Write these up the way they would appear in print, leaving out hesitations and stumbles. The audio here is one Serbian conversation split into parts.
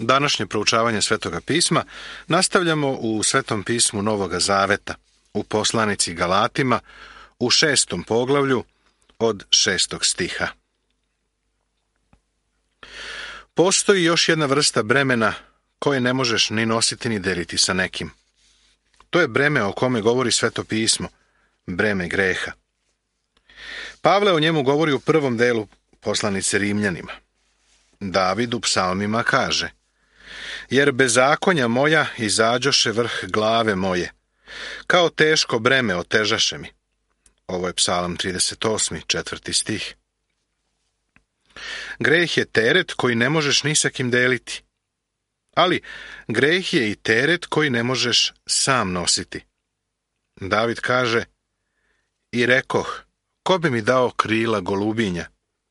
Današnje proučavanje Svetoga pisma nastavljamo u Svetom pismu Novoga Zaveta, u poslanici Galatima, u 6. poglavlju od 6. stiha. Postoji još jedna vrsta bremena koje ne možeš ni nositi ni deliti sa nekim. To je breme o kome govori Sveto pismo, breme greha. Pavle o njemu govori u prvom delu poslanice Rimljanima. David u psalmima kaže: jer bezakonja moja izađoše vrh glave moje, kao teško breme otežaše mi. Ovo je psalam 38. 4. stih. Greh je teret koji ne možeš ni sa kim deliti. Ali greh je i teret koji ne možeš sam nositi. David kaže: i rekoh, ko bi mi dao krila golubinja?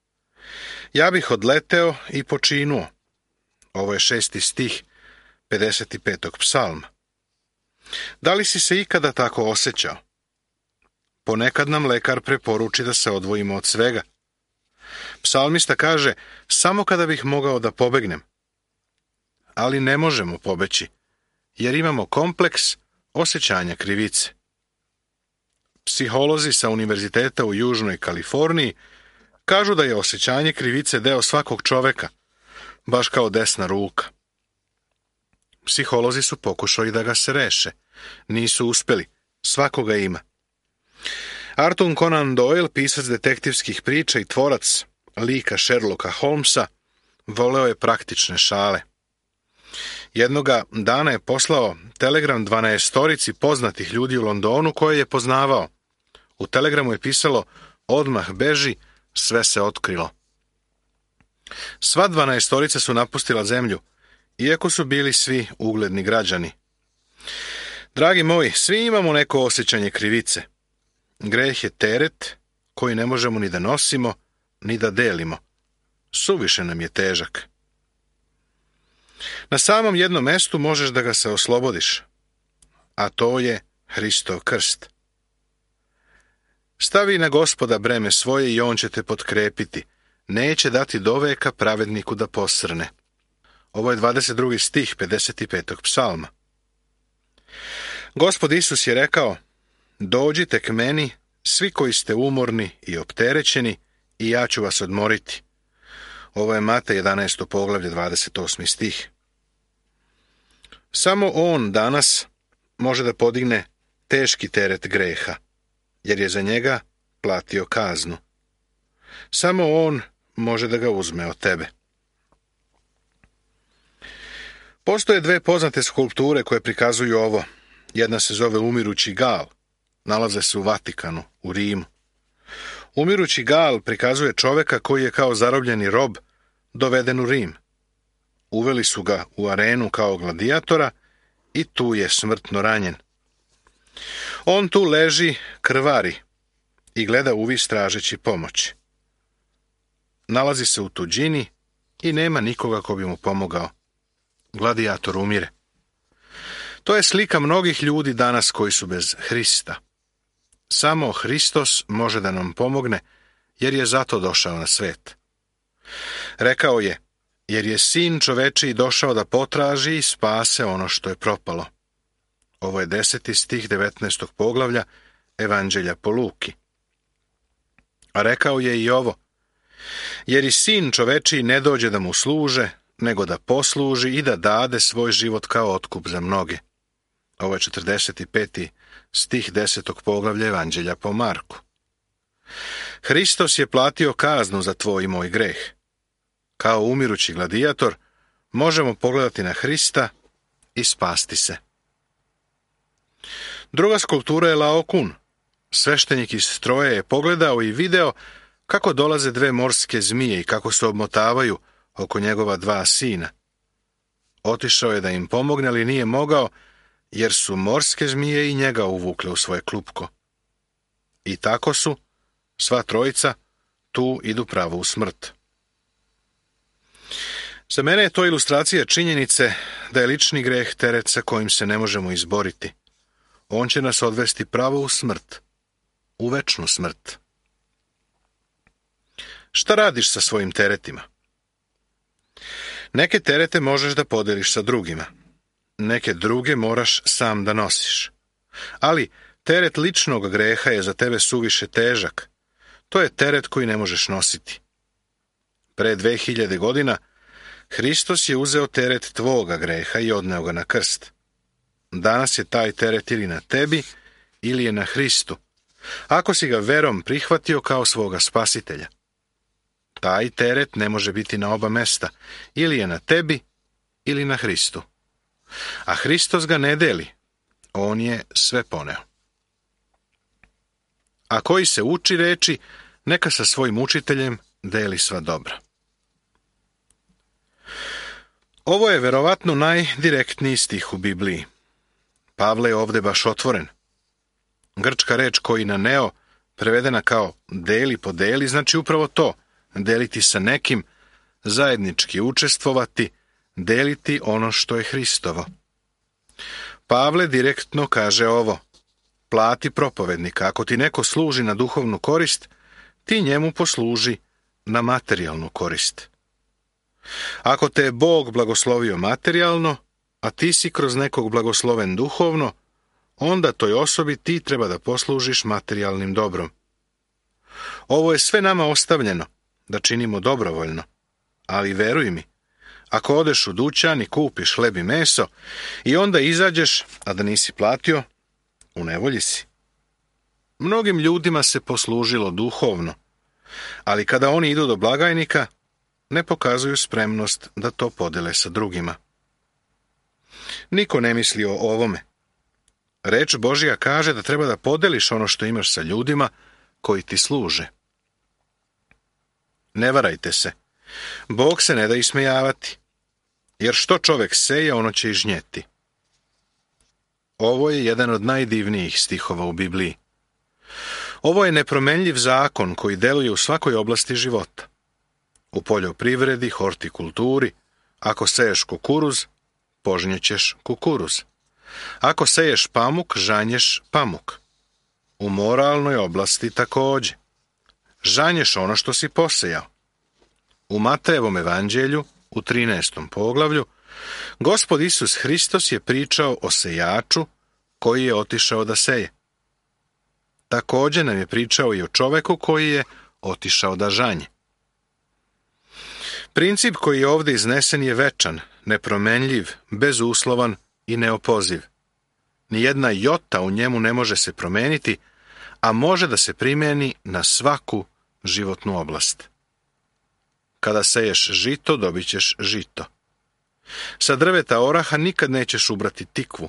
Ja bih odleteo i počinuo. Ovo je 6. stih 55. psalma. Da li si se ikada tako osjećao? Ponekad nam lekar preporuči da se odvojimo od svega. Psalmista kaže: samo kada bih mogao da pobegnem. Ali ne možemo pobeći, jer imamo kompleks osjećanja krivice. Psiholozi sa univerziteta u Južnoj Kaliforniji kažu da je osjećanje krivice deo svakog čoveka, baš kao desna ruka. Psiholozi su pokušali da ga se reše. Nisu uspeli. Svakoga ima. Arthur Conan Doyle, pisac detektivskih priča i tvorac lika Sherlocka Holmesa, voleo je praktične šale. Jednoga dana je poslao telegram 12 poznatih ljudi u Londonu koje je poznavao. U telegramu je pisalo: odmah beži, sve se otkrilo. Sva 12 su napustila zemlju, iako su bili svi ugledni građani. Dragi moji, svi imamo neko osjećanje krivice. Greh je teret koji ne možemo ni da nosimo, ni da delimo. Suviše nam je težak. Na samom jednom mestu možeš da ga se oslobodiš, a to je Hristov krst. Stavi na Gospoda breme svoje i on će te potkrepiti. Neće dati doveka pravedniku da posrne. Ovo je 22. stih 55. psalma. Gospod Isus je rekao: dođite k meni, svi koji ste umorni i opterećeni, i ja ću vas odmoriti. Ovo je Matej 11. poglavlje 28. stih. Samo on danas može da podigne teški teret greha, jer je za njega platio kaznu. Samo on može da ga uzme od tebe. Postoje dve poznate skulpture koje prikazuju ovo. Jedna se zove Umirući Gal. Nalaze se u Vatikanu, u Rimu. Umirući Gal prikazuje čoveka koji je kao zarobljeni rob doveden u Rim. Uveli su ga u arenu kao gladijatora i tu je smrtno ranjen. On tu leži, krvari i gleda uvis tražeći pomoć. Nalazi se u tuđini i nema nikoga ko bi mu pomogao. Gladijator umire. To je slika mnogih ljudi danas koji su bez Hrista. Samo Hristos može da nam pomogne, jer je zato došao na svet. Rekao je: jer je sin čovečiji došao da potraži i spase ono što je propalo. Ovo je 10. stih 19. poglavlja Evanđelja po Luki. A rekao je i ovo: jer i sin čovečiji ne dođe da mu služe, nego da posluži i da dade svoj život kao otkup za mnoge. Ovo je 45. stih 10. poglavlja Evanđelja po Marku. Hristos je platio kaznu za tvoj i moj greh. Kao umirući gladijator možemo pogledati na Hrista i spasti se. Druga skulptura je Laokun. Sveštenik iz Troje je pogledao i video kako dolaze dve morske zmije i kako se obmotavaju oko njegova dva sina. Otišao je da im pomogne, ali nije mogao, jer su morske zmije i njega uvukle u svoje klupko. I tako su, sva trojica, tu idu pravo u smrt. Za mene je to ilustracija činjenice da je lični greh teret sa kojim se ne možemo izboriti. On će nas odvesti pravo u smrt, u večnu smrt. Šta radiš sa svojim teretima? Neke terete možeš da podeliš sa drugima. Neke druge moraš sam da nosiš. Ali teret ličnog greha je za tebe suviše težak. To je teret koji ne možeš nositi. Pre 2000 godina Hristos je uzeo teret tvoga greha i odneo ga na krst. Danas je taj teret ili na tebi, ili je na Hristu, ako si ga verom prihvatio kao svoga spasitelja. Taj teret ne može biti na oba mesta, ili je na tebi, ili na Hristu. A Hristos ga ne deli, on je sve poneo. A koji se uči reči, neka sa svojim učiteljem deli sva dobra. Ovo je verovatno najdirektniji stih u Bibliji. Pavle je ovde baš otvoren. Grčka reč koinaneo, prevedena kao deli podeli, znači upravo to, deliti sa nekim, zajednički učestvovati, deliti ono što je Hristovo. Pavle direktno kaže ovo: plati propovednika, ako ti neko služi na duhovnu korist, ti njemu posluži na materijalnu korist. Ako te je Bog blagoslovio materijalno, a ti si kroz nekog blagosloven duhovno, onda toj osobi ti treba da poslužiš materijalnim dobrom. Ovo je sve nama ostavljeno, da činimo dobrovoljno, ali veruj mi, ako odeš u dućan i kupiš hleb i meso i onda izađeš, a da nisi platio, u nevolji si. Mnogim ljudima se poslužilo duhovno, ali kada oni idu do blagajnika, ne pokazuju spremnost da to podele sa drugima. Niko ne misli o ovome. Reč Božja kaže da treba da podeliš ono što imaš sa ljudima koji ti služe. Ne varajte se. Bog se ne da ismejavati, jer što čovek seje, ono će i žnjeti. Ovo je jedan od najdivnijih stihova u Bibliji. Ovo je nepromenljiv zakon koji deluje u svakoj oblasti života. U poljoprivredi, hortikulturi, ako seješ kukuruz, požnjećeš kukuruz. Ako seješ pamuk, žanješ pamuk. U moralnoj oblasti takođe. Žanješ ono što si posejao. U Matejevom evanđelju, u 13. poglavlju, Gospod Isus Hristos je pričao o sejaču koji je otišao da seje. Takođe nam je pričao i o čoveku koji je otišao da žanje. Princip koji je ovde iznesen je večan, nepromenljiv, bezuslovan i neopoziv. Nijedna jota u njemu ne može se promeniti, a može da se primeni na svaku životnu oblast. Kada seješ žito, dobit ćeš žito. Sa drveta oraha nikad nećeš ubrati tikvu.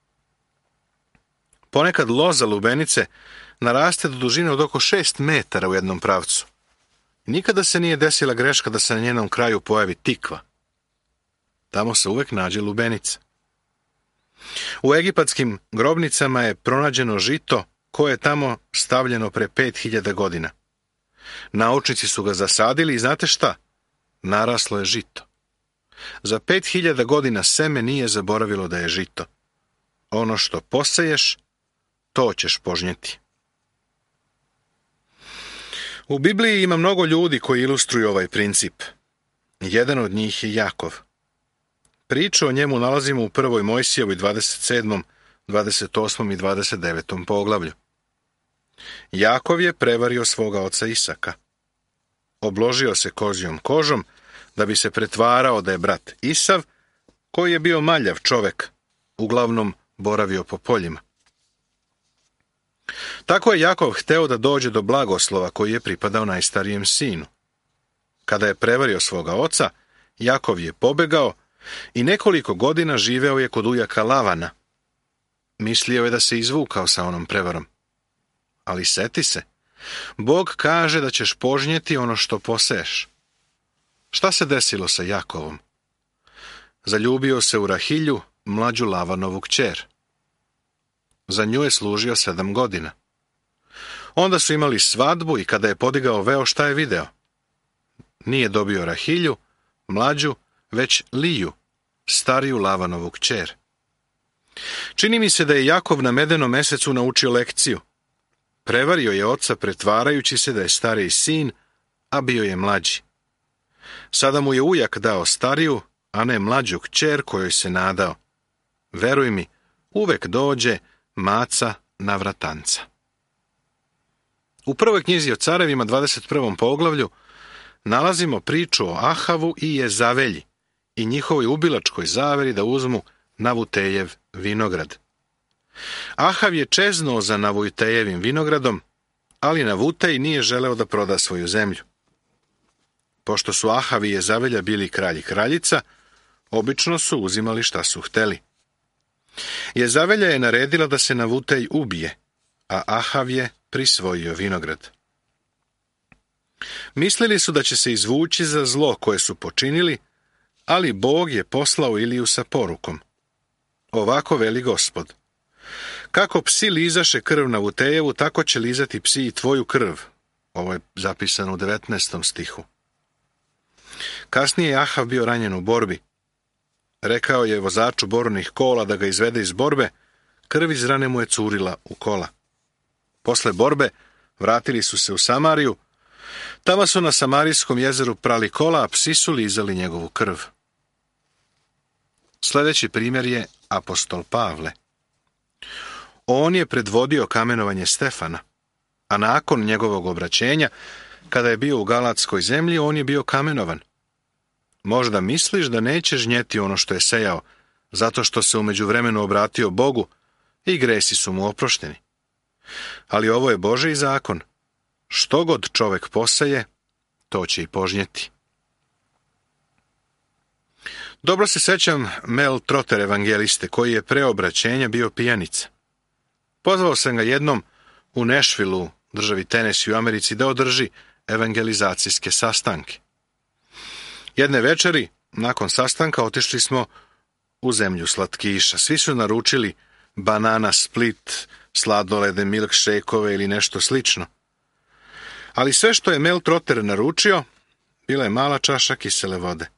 Ponekad loza lubenice naraste do dužine od oko 6 metara u jednom pravcu. Nikada se nije desila greška da se na njenom kraju pojavi tikva. Tamo se uvek nađe lubenica. U egipatskim grobnicama je pronađeno žito koje je tamo stavljeno pre 5000 godina. Naučnici su ga zasadili i znate šta? Naraslo je žito. Za 5000 godina seme nije zaboravilo da je žito. Ono što poseješ, to ćeš požnjeti. U Bibliji ima mnogo ljudi koji ilustruju ovaj princip. Jedan od njih je Jakov. Priču o njemu nalazimo u 1. Mojsijevoj 27., 28. i 29. poglavlju. Jakov je prevario svoga oca Isaka. Obložio se kozjom kožom da bi se pretvarao da je brat Isav, koji je bio maljav čovek, uglavnom boravio po poljima. Tako je Jakov hteo da dođe do blagoslova koji je pripadao najstarijem sinu. Kada je prevario svoga oca, Jakov je pobegao i nekoliko godina živeo je kod ujaka Lavana. Mislio je da se izvukao sa onom prevarom. Ali seti se, Bog kaže da ćeš požnjeti ono što poseješ. Šta se desilo sa Jakovom? Zaljubio se u Rahilju, mlađu Lavanovu kćer. Za nju je služio 7 godina. Onda su imali svadbu i kada je podigao veo, šta je video? Nije dobio Rahilju, mlađu, već Liju, stariju Lavanovu kćer. Čini mi se da je Jakov na medenom mesecu naučio lekciju. Prevario je oca pretvarajući se da je stariji sin, a bio je mlađi. Sada mu je ujak dao stariju, a ne mlađu kćer kojoj se nadao. Veruj mi, uvek dođe maca na vratanca. U prvoj knjizi o carevima, 21. poglavlju, nalazimo priču o Ahavu i Jezavelji i njihovoj ubilačkoj zaveri da uzmu Navutejev vinograd. Ahav je čeznuo za Navutejevim vinogradom, ali Navutej nije želeo da proda svoju zemlju. Pošto su Ahav i Jezavelja bili kralj i kraljica, obično su uzimali šta su hteli. Jezavelja je naredila da se Navutej ubije, a Ahav je prisvojio vinograd. Mislili su da će se izvući za zlo koje su počinili, ali Bog je poslao Iliju sa porukom. Ovako veli Gospod: kako psi lizaše krv Navutejevu, tako će lizati psi i tvoju krv. Ovo je zapisano u 19. stihu. Kasnije je Ahav bio ranjen u borbi. Rekao je vozaču bornih kola da ga izvede iz borbe, krv iz rane mu je curila u kola. Posle borbe vratili su se u Samariju. Tamo su na Samarijskom jezeru prali kola, a psi su lizali njegovu krv. Sljedeći primjer je apostol Pavle. On je predvodio kamenovanje Stefana, a nakon njegovog obraćenja, kada je bio u Galatskoj zemlji, on je bio kamenovan. Možda misliš da neće žnjeti ono što je sejao, zato što se u međuvremenu obratio Bogu i gresi su mu oprošteni. Ali ovo je Božji zakon. Što god čovek poseje, to će i požnjeti. Dobro se sećam Mel Trotter evangeliste, koji je pre obraćenja bio pijanica. Pozvao sam ga jednom u Nashvilleu, državi Tennessee u Americi, da održi evangelizacijske sastanke. Jedne večeri, nakon sastanka, otišli smo u zemlju slatkiša. Svi su naručili banana split, sladolede, milkshake-ove ili nešto slično. Ali sve što je Mel Trotter naručio, bila je mala čaša kisele vode.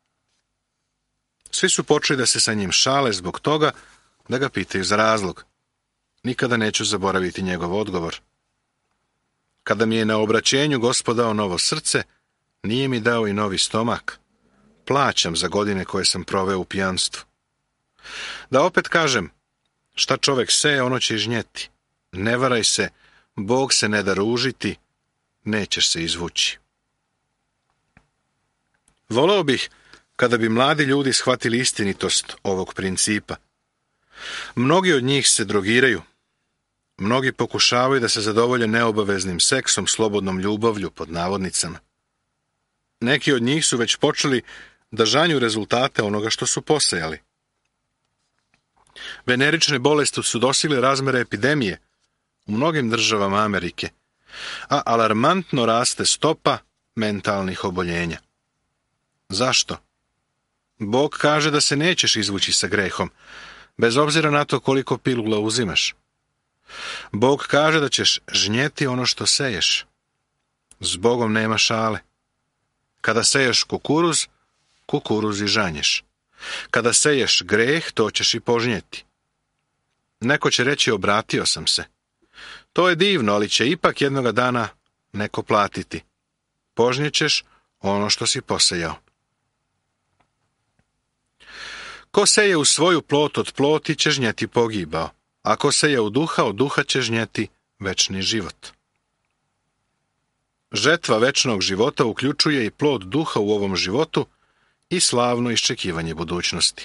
Svi su počeli da se sa njim šale zbog toga, da ga pitaju za razlog. Nikada neću zaboraviti njegov odgovor. Kada mi je na obraćenju Gospod dao novo srce, nije mi dao i novi stomak. Plaćam za godine koje sam proveo u pijanstvu. Da opet kažem, šta čovek seje, ono će i žnjeti. Ne varaj se, Bog se ne da ružiti, nećeš se izvući. Voleo bih kada bi mladi ljudi shvatili istinitost ovog principa. Mnogi od njih se drogiraju. Mnogi pokušavaju da se zadovolje neobaveznim seksom, slobodnom ljubavlju, pod navodnicama. Neki od njih su već počeli da žanju rezultate onoga što su posejali. Venerične bolesti su dostigle razmere epidemije u mnogim državama Amerike, a alarmantno raste stopa mentalnih oboljenja. Zašto? Bog kaže da se nećeš izvući sa grehom, bez obzira na to koliko pilula uzimaš. Bog kaže da ćeš žnjeti ono što seješ. S Bogom nema šale. Kada seješ kukuruz, kukuruz i žanješ. Kada seješ greh, to ćeš i požnjeti. Neko će reći, obratio sam se. To je divno, ali će ipak jednoga dana neko platiti. Požnjećeš ono što si posejao. Ko seje u svoju plot, od ploti će žnjeti pogibao. Ako seje u duha, od duha će žnjeti večni život. Žetva večnog života uključuje i plod duha u ovom životu i slavno iščekivanje budućnosti.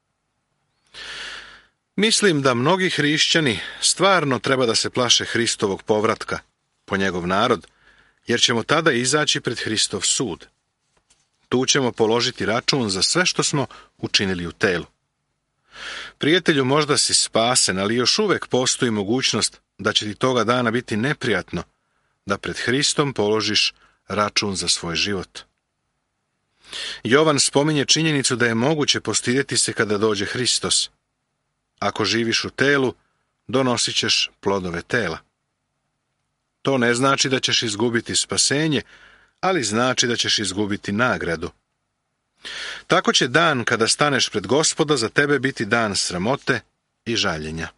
Mislim da mnogi hrišćani stvarno treba da se plaše Hristovog povratka po njegov narod, jer ćemo tada izaći pred Hristov sud. Tu ćemo položiti račun za sve što smo učinili u telu. Prijatelju, možda si spasen, ali još uvek postoji mogućnost da će ti toga dana biti neprijatno da pred Hristom položiš račun za svoj život. Jovan spominje činjenicu da je moguće postidjeti se kada dođe Hristos. Ako živiš u telu, donosit ćeš plodove tela. To ne znači da ćeš izgubiti spasenje, ali znači da ćeš izgubiti nagradu. Tako će dan kada staneš pred Gospoda za tebe biti dan sramote i žaljenja.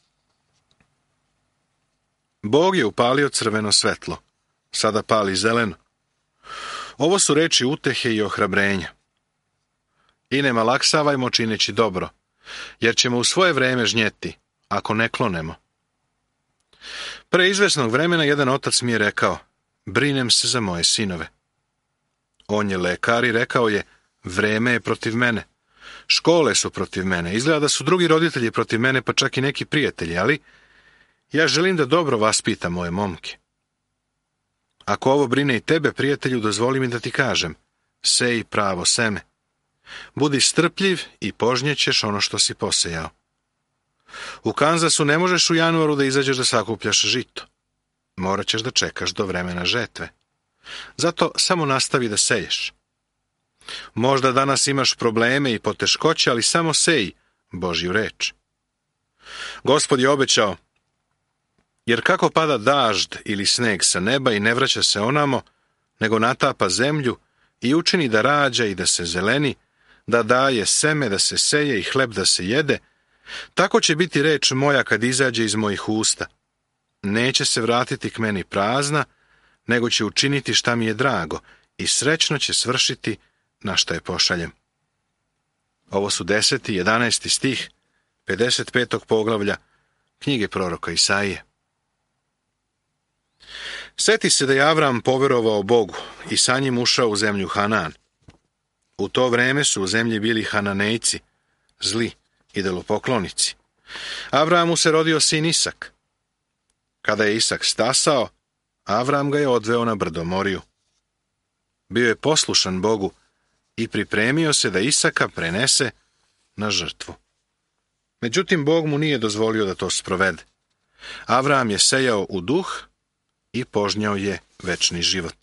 Bog je upalio crveno svetlo, sada pali zeleno. Ovo su reči utehe i ohrabrenja. I ne malaksavajmo čineći dobro, jer ćemo u svoje vreme žnjeti, ako ne klonemo. Pre izvesnog vremena jedan otac mi je rekao, brinem se za moje sinove. On je lekar i rekao je, vreme je protiv mene. Škole su protiv mene, izgleda da su drugi roditelji protiv mene, pa čak i neki prijatelji, ali ja želim da dobro vaspitam moje momke. Ako ovo brine i tebe, prijatelju, dozvoli mi da ti kažem, sej pravo seme. Budi strpljiv i požnjećeš ono što si posejao. U Kanzasu ne možeš u januaru da izađeš da sakupljaš žito. Morat ćeš da čekaš do vremena žetve. Zato samo nastavi da seješ. Možda danas imaš probleme i poteškoće, ali samo sej Božju reč. Gospod je obećao, jer kako pada dažd ili sneg sa neba i ne vraća se onamo, nego natapa zemlju i učini da rađa i da se zeleni, da daje seme da se seje i hleb da se jede, tako će biti reč moja kad izađe iz mojih usta. Neće se vratiti k meni prazna, nego će učiniti šta mi je drago i srećno će svršiti na šta je pošaljem. Ovo su 10. i 11. stih 55. poglavlja knjige proroka Isaije. Seti se da je Avram poverovao Bogu i sa njim ušao u zemlju Hanan. U to vreme su u zemlji bili Hananejci, zli idolopoklonici. Avramu se rodio sin Isak. Kada je Isak stasao, Avram ga je odveo na brdo Moriju. Bio je poslušan Bogu i pripremio se da Isaka prenese na žrtvu. Međutim, Bog mu nije dozvolio da to sprovede. Avram je sejao u duh i požnjao je večni život.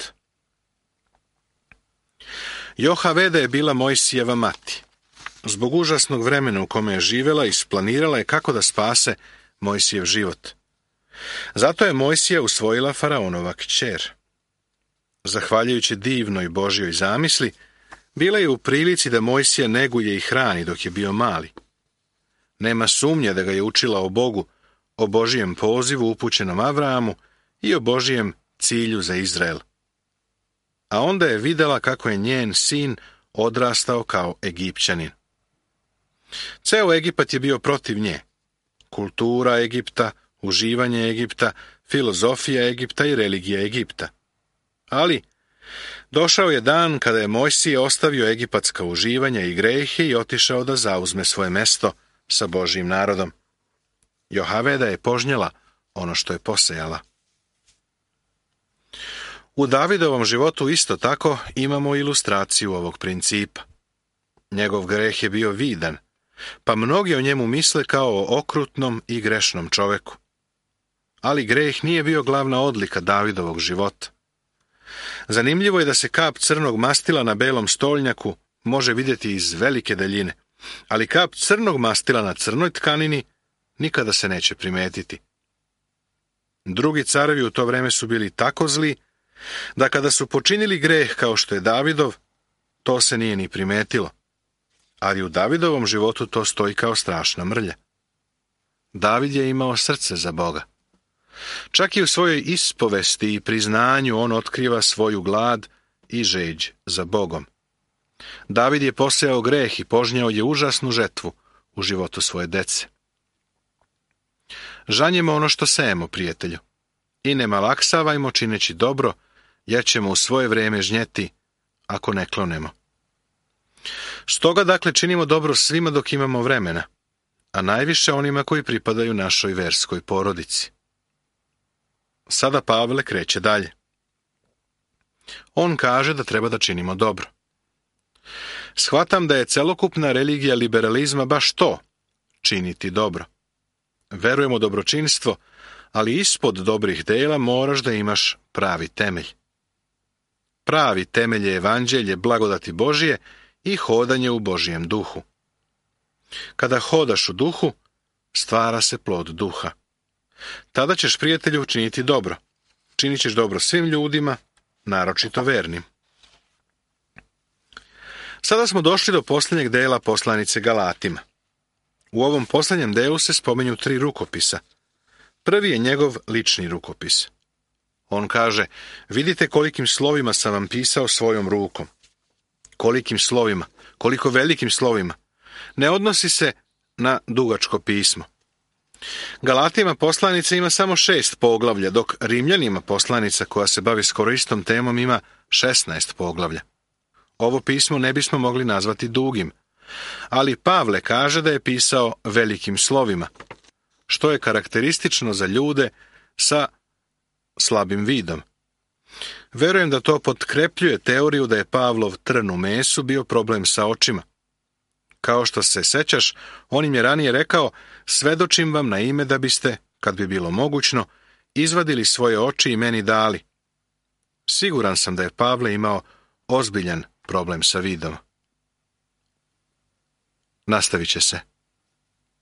Johaveda je bila Mojsijeva mati. Zbog užasnog vremena u kome je živjela, isplanirala je kako da spase Mojsijev život. Zato je Mojsija usvojila faraonova kćer. Zahvaljujući divnoj Božjoj zamisli, bila je u prilici da Mojsija neguje i hrani dok je bio mali. Nema sumnje da ga je učila o Bogu, o Božijem pozivu upućenom Avramu i o Božijem cilju za Izrael. A onda je vidjela kako je njen sin odrastao kao Egipćanin. Ceo Egipat je bio protiv nje. Kultura Egipta, uživanje Egipta, filozofija Egipta i religija Egipta. Ali došao je dan kada je Mojsije ostavio egipatska uživanja i grehe i otišao da zauzme svoje mesto sa Božjim narodom. Johaveda je požnjela ono što je posejala. U Davidovom životu isto tako imamo ilustraciju ovog principa. Njegov greh je bio vidan, pa mnogi o njemu misle kao o okrutnom i grešnom čoveku. Ali greh nije bio glavna odlika Davidovog života. Zanimljivo je da se kap crnog mastila na belom stolnjaku može vidjeti iz velike daljine, ali kap crnog mastila na crnoj tkanini nikada se neće primetiti. Drugi carevi u to vreme su bili tako zli da kada su počinili greh kao što je Davidov, to se nije ni primetilo. Ali u Davidovom životu to stoji kao strašna mrlja. David je imao srce za Boga. Čak i u svojoj ispovesti i priznanju on otkriva svoju glad i žeđ za Bogom. David je posejao greh i požnjao je užasnu žetvu u životu svoje dece. Žanjemo ono što sejemo, prijatelju, i ne malaksavajmo čineći dobro, jer ćemo u svoje vrijeme žnjeti ako ne klonemo. Stoga dakle činimo dobro svima dok imamo vremena, a najviše onima koji pripadaju našoj verskoj porodici. Sada Pavle kreće dalje. On kaže da treba da činimo dobro. Shvatam da je celokupna religija liberalizma baš to, činiti dobro. Verujem u dobročinstvo, ali ispod dobrih dela moraš da imaš pravi temelj. Pravi temelj je evanđelje blagodati Božije i hodanje u Božijem duhu. Kada hodaš u duhu, stvara se plod duha. Tada ćeš, prijatelju, činiti dobro. Činit ćeš dobro svim ljudima, naročito vernim. Sada smo došli do posljednjeg dela poslanice Galatima. U ovom posljednjem delu se spominju 3 rukopisa. Prvi je njegov lični rukopis. On kaže, vidite kolikim slovima sam vam pisao svojom rukom. Kolikim slovima, Koliko velikim slovima. Ne odnosi se na dugačko pismo. Galatijama poslanica ima samo 6 poglavlja, dok Rimljanima poslanica koja se bavi skoro istom temom ima 16 poglavlja. Ovo pismo ne bismo mogli nazvati dugim, ali Pavle kaže da je pisao velikim slovima, što je karakteristično za ljude sa slabim vidom. Verujem da to potkrepljuje teoriju da je Pavlov trn u mesu bio problem sa očima. Kao što se sećaš, on im je ranije rekao, svedočim vam na ime da biste, kad bi bilo mogućno, izvadili svoje oči i meni dali. Siguran sam da je Pavle imao ozbiljan problem sa vidom. Nastavit će se.